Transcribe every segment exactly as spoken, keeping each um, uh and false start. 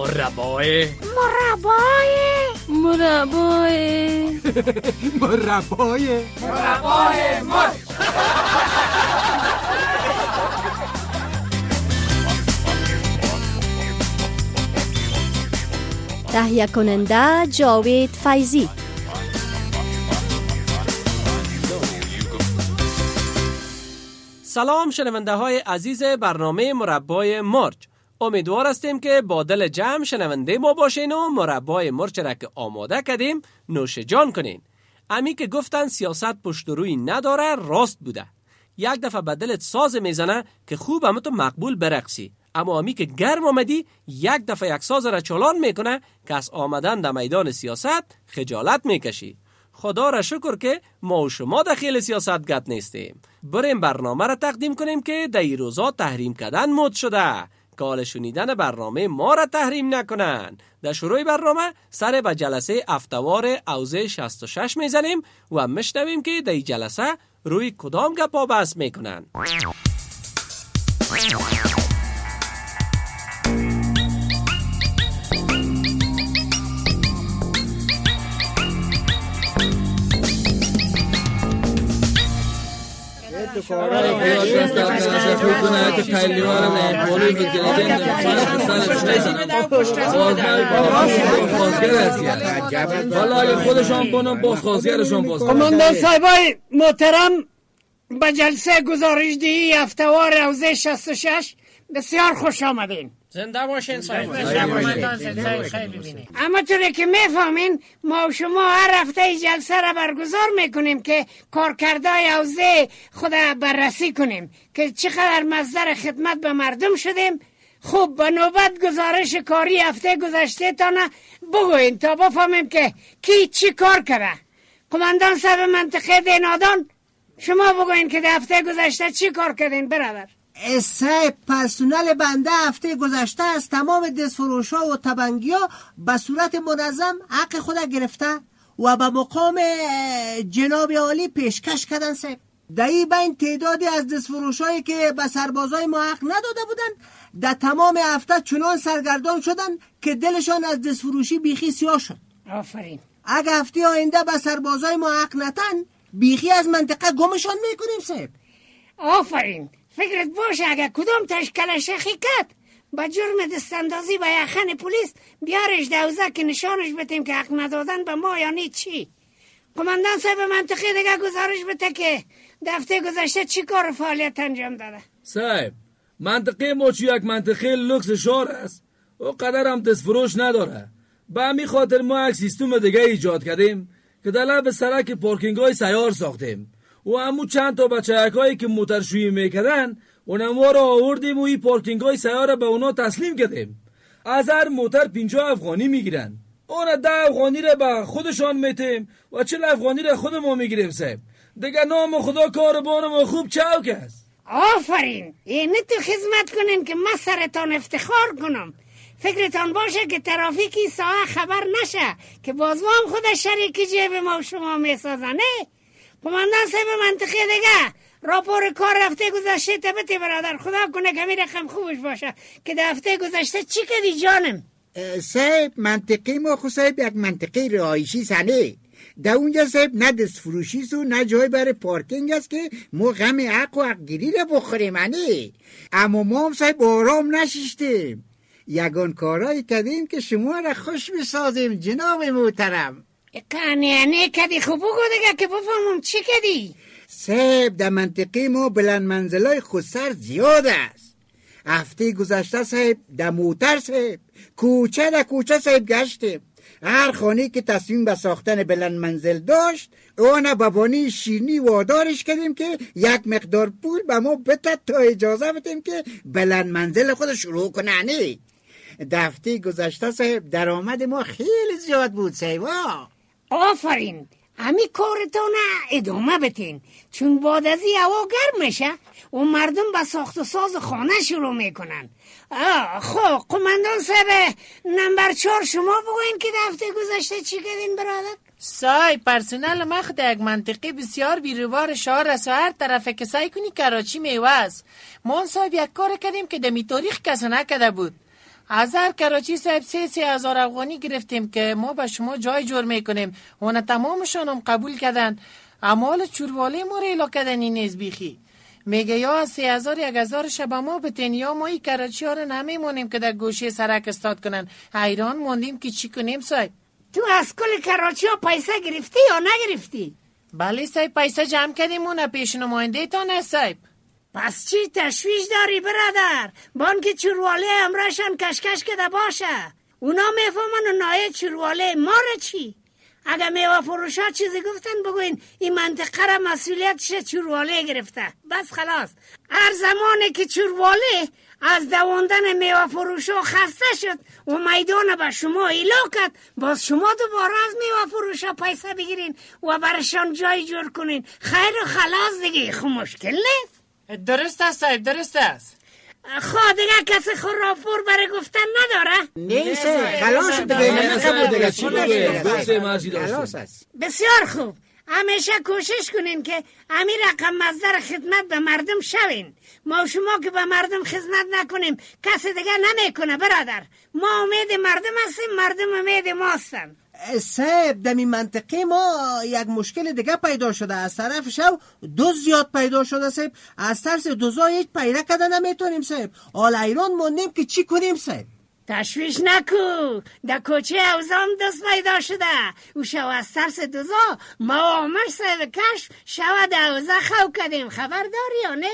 مربای مربای مربای مربای مربای مرچ. تهیه کننده جاوید فیضی. سلام شنونده های عزیز برنامه مربای مرچ. امیدوار هستیم که با دل جمع شنونده ما باشین و مربای مرچ را که آماده کردیم نوش جان کنین. امی که گفتن سیاست پشت روی نداره راست بوده. یک دفعه به دلت ساز میزنه که خوب همه تو مقبول برقصی، اما امی که گرم آمدی یک دفعه یک ساز را چالان میکنه که از آمدن در میدان سیاست خجالت میکشی. خدا را شکر که ما و شما داخل سیاست گت نیستیم. بریم برنامه را تقدیم کنیم که در این روزا تحریم کردن مد شده. که حال شنیدن برنامه ما را تحریم نکنن. در شروع برنامه سر به جلسه افتوار اوضاع شصت و شش میزنیم و میشنویم که در این جلسه روی کدام گپا بحث میکنن. کماندان صاحبای محترم، به جلسه گزارشدهی افتوار اوضاع شصت و شش بسیار خوش آمدین. زنده باشین صاحب. اما طوری که میفهمین ما و شما هر هفته جلسه را برگزار میکنیم که کارکردهای اوضاع خود بررسی کنیم که چقدر مصدر خدمت به مردم شدیم. خوب به نوبت گزارش کاری هفته گذشته تانه بگوین تا بفهمیم که کی چی کار کرده. کماندان صاحب منطقه دینادان، شما بگوین که در هفته گذشته چی کار کردین برادر؟ صاحب پرسونل بنده هفته گذشته از تمام دستفروش ها و تبنگی ها به صورت منظم حق خود گرفته و به مقام جناب عالی پیشکش کردن. صاحب در این بین تعدادی از دستفروش هایی که به سربازای ما حق نداده بودن در تمام هفته چنان سرگردان شدن که دلشان از دستفروشی بیخی سیاه شد. آفرین. اگه هفته آینده به سربازای ما حق نتن بیخی از منطقه گمشان میکنیم. صاحب آفرین. فکرت باشه اگه کدام تشکل شخی کرد با جرم دستاندازی با یخن پلیس بیارش دوزه که نشانش بتیم که حق ندادن به ما یعنی چی. کماندان صاحب منطقه دیگه گزارش بده که دفته گذشته چی کار فعالیت انجام داده. صاحب منطقه ما چی یک منطقه لوکس شهر است و قدر هم دستفروش نداره. به همین خاطر ما یک سیستم دیگه ایجاد کردیم که در لب سرک پارکینگ های سیار ساختیم و همون چند تا بچه‌ک هایی که موترشویی میکردن اونما را آوردیم و این پارکینگ های سیاره به اونا تسلیم کردیم. از هر موتر پنجاه افغانی میگیرن، اون ده افغانی را به خودشان میتیم و چهل افغانی را خود ما میگیریم. صاحب دیگه نام خدا کاربان ما خوب چوک است. آفرین. اینه تو خدمت کنین که من سرتان افتخار کنم. فکرتان باشه که ترافیکی ساعه خبر نشه که بازوام خود شریکی جیب ما و شما میسازنه. کماندان صاحب منطقه دیگه راپور کار هفته گذشته تبتی برادر، خدا کنه که می رقم خوبش باشه که در هفته گذشته چی کردی جانم؟ صاحب منطقه ما خود صاحب یک منطقه رهایشی سنه. در اونجا صاحب نه دست فروشی سو نه جای برای پارکینگ است که ما غم حق و حقگیری را بخوریم. انه اما ما هم صاحب آرام نشیشتیم، یگان کارایی کردیم که شما را خوش بسازیم جناب محترم. کنیانه کدی خوب بگو دیگه که بفهمم چی کدی. صاحب در منطقه ما بلند منزلای خودسر زیاد است. هفته گذشته صاحب در موتر صاحب کوچه در کوچه صاحب گشتیم. هر خانه که تصمیم به ساختن بلند منزل داشت اون بابانی شیرینی وادارش کردیم که یک مقدار پول به ما بده تا اجازه بدیم که بلند منزل خود شروع کنه. هفته گذشته صاحب درآمد ما خیلی زیاد بود. صاحب آفرین. همی کارتون ادامه بتین، چون بعد از این هوا گرم میشه و مردم به ساخت و ساز خانه شروع میکنن. خب قماندان صاحب نمبر چهار شما بگوین که هفته گذشته چی کردین برادر؟ سای پرسنل ما خود یک منطقه بسیار بیروبار شهر است و هر طرفه که سعی کنی کراچی میوه است. ما صاحب یک کار کردیم که دمی تاریخ کسی نکرده بود. از هر کراچی صاحب سه سه هزار افغانی گرفتیم که ما به شما جای جور میکنیم. اونا تمامشان هم قبول کردن. امال چورواله ما رو ایلا کردن این نیز بیخی. میگه یا از سه هزار یک هزار شب ما بتین یا ما ای کراچی ها رو نمیمونیم که در گوشه سرک استاد کنن. حیران موندیم که چی کنیم صاحب. تو از کل کراچی ها پیسه گرفتی یا نگرفتی؟ بله صاحب پیسه جمع کردیم اون پیش نماینده تان است صاحب. پس چی تشویش داری برادر؟ بانک چورواله امرشان کشکش کده باشه. اونا میفهمن و نایه چورواله ما رو چی؟ اگه میوه فروشا چیزی گفتن بگوین این منطقه را مسئولیتش چورواله گرفته. بس خلاص. هر زمانی که چورواله از دواندن میوه فروشا خسته شد و میدان به شما ایلا کرد، باز شما دوباره از میوه فروشا پیسه بگیرین و برشان جای جور کنین. خیر و خلاص دیگه. خو مشکل نیست. درست است صاحب درست است. خواه دیگه کسی خرافور برای گفتن نداره؟ نیست خلاص دیگه. بسیار خوب. همیشه کوشش کنین که امیر رقم مصدر خدمت به مردم شوین. ما شما که به مردم خدمت نکنیم کسی دیگه نمیکنه برادر. ما امید مردم هستیم، مردم امید ما هستن. صاحب دمی منطقه ما یک مشکل دیگه پیدا شده. از طرف شو دو زیاد پیدا شده صاحب. از ترس دوزا هیچ پیدا کده نمیتونیم صاحب. حال ایران موندیم که چی کنیم صاحب. تشویش نکو. در کوچه اوزام دست پیدا شده. او شو از ترس دوزا ما آمر صاحب کش شو در اوزا خو کدیم. خبر داری یا نه؟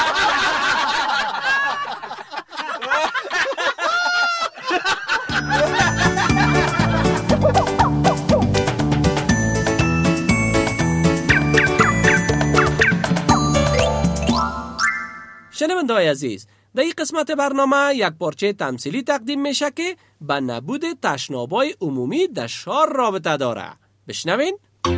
شنونده‌های عزیز، در این قسمت برنامه یک پارچه تمثیلی تقدیم میشه که به نبود تشنابای عمومی در شهر رابطه داره. بشنوین.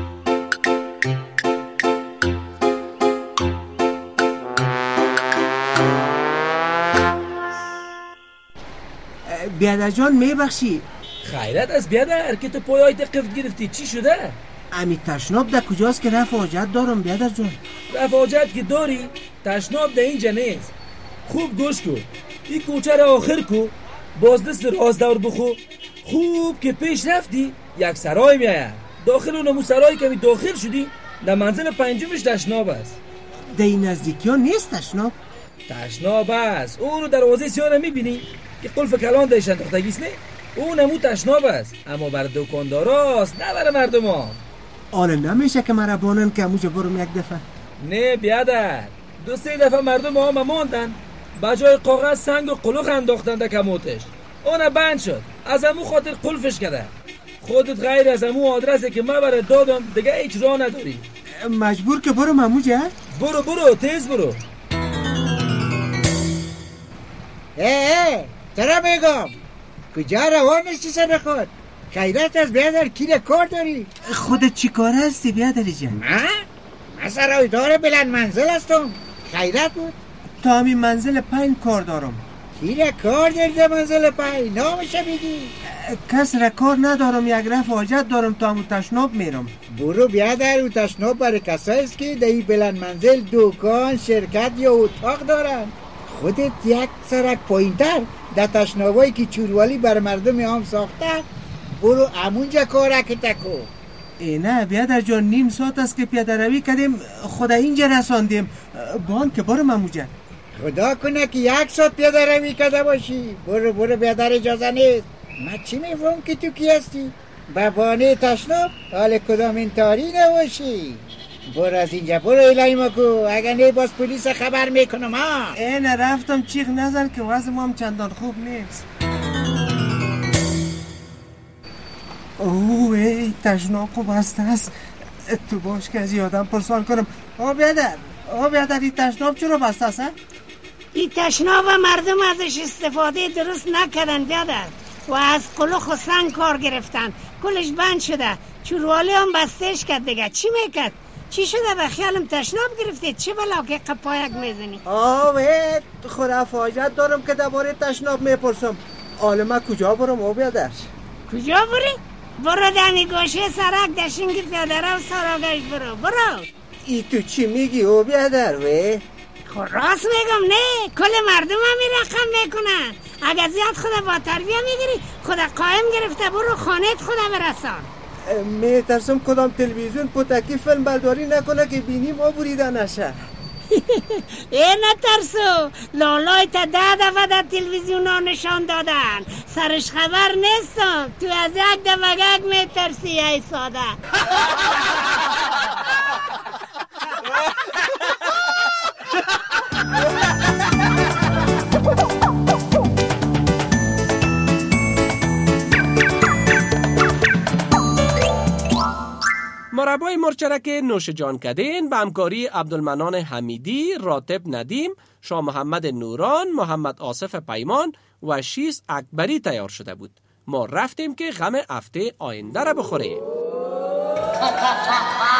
بیادر جان میبخشی؟ خیرت از بیادر که تو پایای قفل گرفتی چی شده؟ امی تشناب در کجاست که رفع حاجت دارم بیادر جان؟ رفع حاجت که داری تشناب در اینجا نیست. خوب گوش کن. این کوچه را آخر کو، باز دست راست دور بخو. خوب که پیش رفتی یک سرای میاید. داخل اونمو سرای کمی داخل شدی در منزل پنجمش تشناب است. در این نزدیکی ها نیست تشناب؟ تشناب است. اونو دروازه سیاه میبینی که قلف کلان دایشن تختگیست نه؟ اونمو تشناب است، اما بر دکانداراست نه بر مردم ها. آره نمیشه که مرا بانن که اموجه برم یک دفعه؟ نه بیادر، دو سه دفعه مردم ها مماندن با جای کاغذ سنگ و قلوخ انداختن در کموتش. اون بند شد، از امو خاطر قلفش کرده. خودت غیر از امو آدرسه که من برای دادم دیگه هیچ راه نداری. مجبور که برم اموجه؟ برو برو تیز برو. اه اه چرا میگم کجا روان نیستی سر خود؟ خیرت از بیادر کی کار داری؟ خودت چی کار هستی بیادری جان؟ من؟ من سرایدار بلند منزل هستم. خیرت بود؟ تا همین منزل پنج کار دارم. کی را کار داری در منزل پنج؟ نامشه بگی؟ کس را کار ندارم، یک رفع حاجت دارم تا همون تشناب میرم. برو بیادر او تشناب برای کسایی است که در این بلند منزل دکان، شرکت یا اتاق دارن. خودت یک سرک پایینتر در تشنابایی که چوروالی بر مردم هم ساخته برو امونجا کارک تکو. ای نه بیادر جان، نیم ساعت است که پیاده روی کردیم خدا اینجا رساندیم. بان که برم اموجه. خدا کنه که یک ساعت پیاده روی کرده باشی. برو برو بیادر اجازه نیست. من چی میفهم که تو کی هستی؟ به بانه تشناب حال کدام این تاری نباشی. برو از اینجا برو الهی مکو، اگر نه باز پلیس خبر میکنم ها. این رفتم چیخ نظر که وضع ما هم چندان خوب نیست. اوه ای تشناب خوب بسته است. تو باش که از یادم پرسان کنم. آه بیادر آه بیادر این تشناب چرا بسته است؟ این تشناب مردم ازش استفاده درست نکردن بیادر و از قلوخ و سنگ کار گرفتن. کلش بند شده. چوروالی هم بستش کرد دیگه. چی میکرد؟ چی شده به خیالم تشناب گرفته؟ چه بلا که قپایک میزنی؟ آه خدا فاجت دارم که درباره تشناب میپرسم. حالا من کجا برم او بیادر؟ کجا بری؟ برو دمی گوشه سرک دشنگ پیاده رو سراغش برو برو. ای تو چی میگی او بیادر وی؟ خب راست میگم نه، کل مردم همی رقم میکنن. اگر زیاد خود با تربیه میگیری خود قایم گرفته برو خانهت خود برسان. میترسم کدام تلویزیون پتکی فیلم برداری نکنه که بینیم ما بریده نشه. ای نترسو، لالای تا ده دفعه در تلویزیون ها نشان دادن، سرش خبر نیستم. تو از یک دفعه گگ میترسی ای ساده. مربای مرچ را که نوش جان کردین به همکاری عبدالمنان حمیدی، راتب ندیم، شاه محمد نوران، محمد آصف پیمان و شیس اکبری تیار شده بود. ما رفتیم که غم هفته آینده را بخوریم.